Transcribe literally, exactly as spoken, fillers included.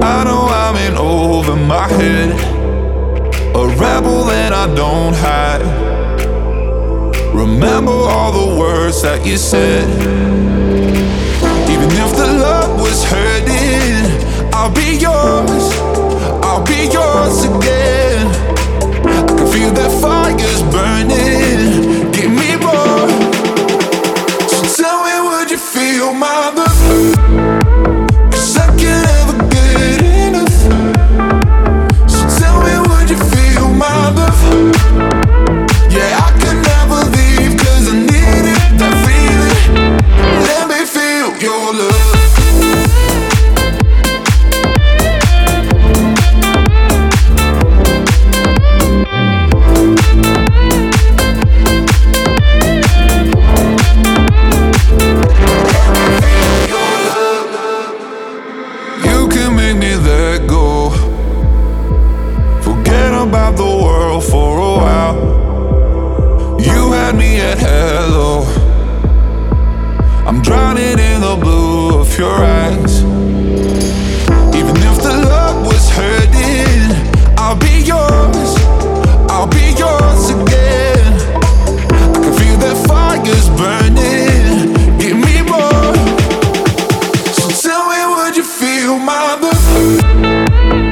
I know I'm in over my head, a rebel that I don't hide. Remember all the words that you said. Even if the love was hurting, I'll be yours, I'll be yours again. I can feel that fire's burning, give me more. So tell me, would you feel my love? 'Cause I can't ever get enough. So tell me, would you feel my love? Yeah, I can never leave 'cause I need it, that feeling. Let me feel your love. You can make me let go, forget about the world for a while. You had me at hello, I'm drowning in the blue of your eyes. Even if the love was hurting, I'll be yours, I'll be yours again. I can feel that fire's burning, give me more. So tell me, would you feel my love?